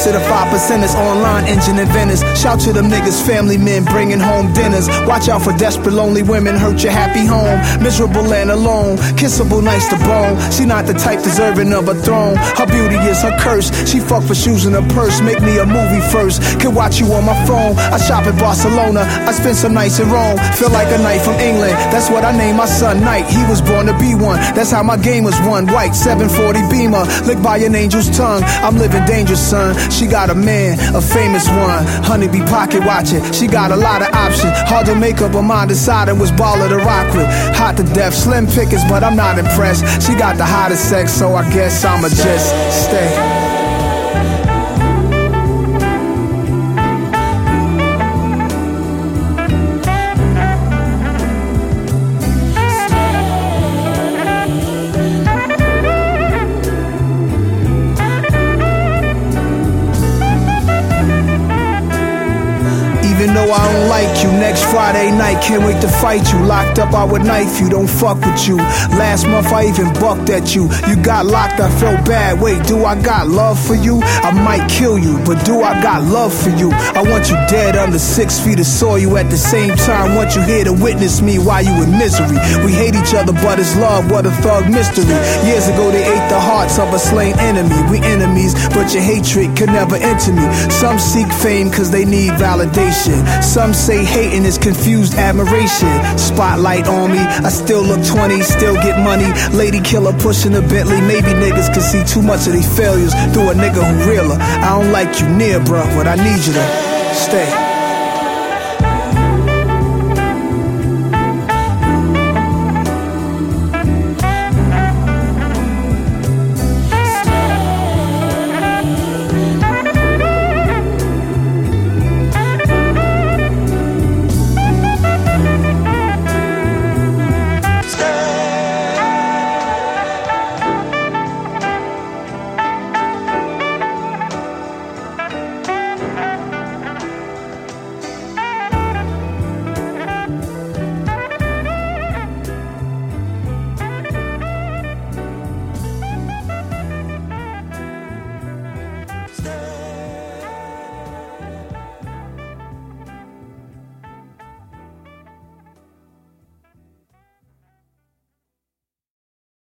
to the 5%ers, online engine inventors. Shout to them niggas, family men bringing home dinners. Watch out for desperate lonely women, hurt your happy home. Miserable and alone, kissable nice to bone. She not the type deserving of a throne. Her beauty is her curse. She fuck for shoes in her purse. Make me a movie first. Can watch you on my phone. I shop in Barcelona. I spend some nights in Rome. Feel like a knight from England. That's what I named my son Knight. He was born to be one. That's how my game was won. White 740 Beamer, licked by an angel's tongue. I'm living dangerous, son. She got a man, a famous one. Honeybee pocket watching. She got a lot of options. Hard to make up her mind deciding which baller to rock with. Hot to death, slim pickings, but I'm not impressed. She got the hottest sex, so I guess I'ma just stay. Even though I don't like you, next Friday night, can't wait to fight you. Locked up, I would knife you, don't fuck with you. Last month I even bucked at you. You got locked, I felt bad. Wait, do I got love for you? I might kill you, but do I got love for you? I want you dead under 6 feet of soil. At the same time, want you here to witness me while you in misery. We hate each other, but it's love, what a thug mystery. Years ago they ate the hearts of a slain enemy. We enemies, but your hatred could never enter me. Some seek fame cause they need validation. Some say hating is confused admiration. Spotlight on me, I still look 20, still get money. Lady killer pushing a Bentley. Maybe niggas can see too much of these failures through a nigga who realer. I don't like you near, bruh, but I need you to stay.